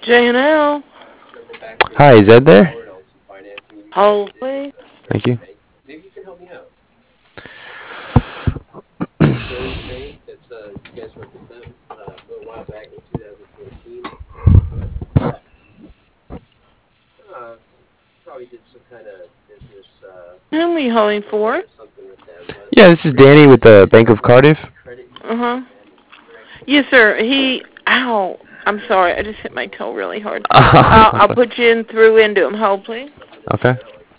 J&L. Hi, is Ed there? Hold, please. Thank you. Who are we holding for? Yeah, this is Danny with the Bank of Cardiff. Uh-huh. Yes, sir. Ow. I'm sorry. I just hit my toe really hard. I'll put you in through into him. Hold, please. Okay.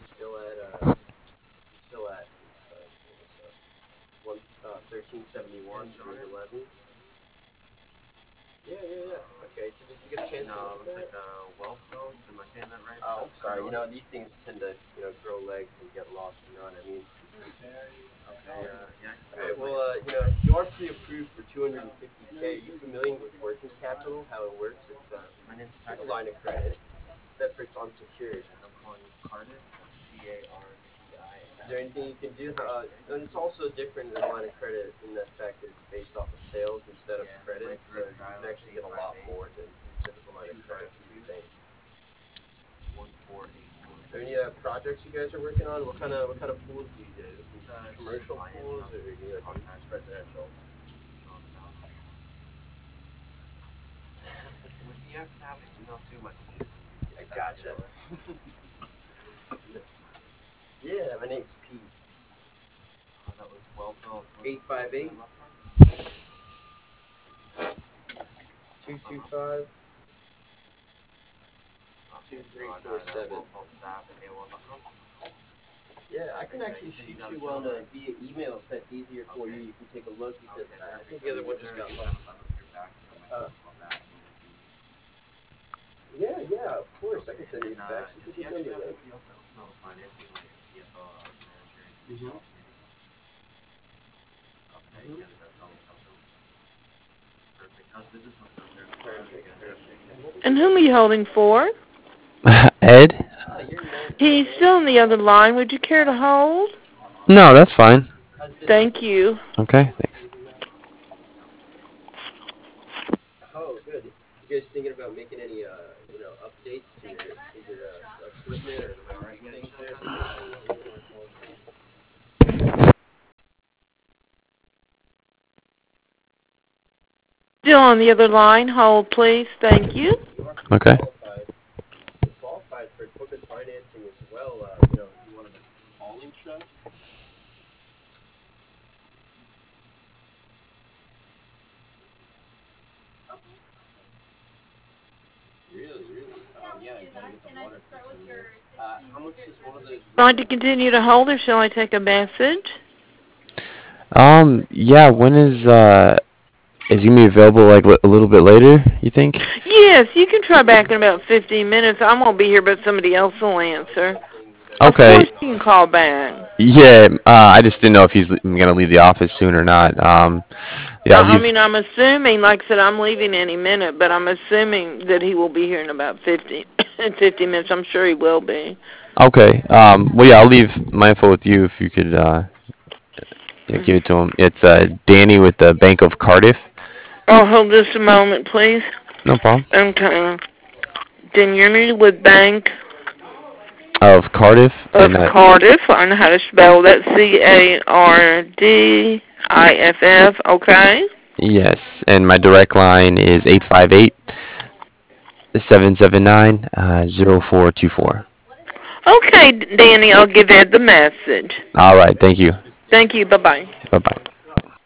And whom are you holding for? Ed? He's still on the other line. Would you care to hold? No, that's fine. Thank you. Okay, thanks. Still on the other line. Hold, please. Thank you. Okay. Would you like to continue to hold, or shall I take a message? Yeah, when is he gonna be available like a little bit later, you think? Yes, you can try back in about 15 minutes. I won't be here, but somebody else will answer. Of Okay. course you can call back. Yeah, I just didn't know if he's gonna leave the office soon or not. Yeah, I'll I leave. mean, I'm assuming, like I said, I'm leaving any minute, but I'm assuming that he will be here in about 50 minutes. I'm sure he will be. Okay. Well, yeah, I'll leave my info with you if you could yeah, give it to him. It's Danny with the Bank of Cardiff. Oh, hold just a moment, please. No problem. Okay. Danny with Bank Of Cardiff of and Cardiff. I know how to spell that. Cardiff. Okay. yes, and my direct line is 858-779-0424. Okay, Danny, I'll give Ed the message. All right. Thank you. Thank you. Bye-bye. Bye bye.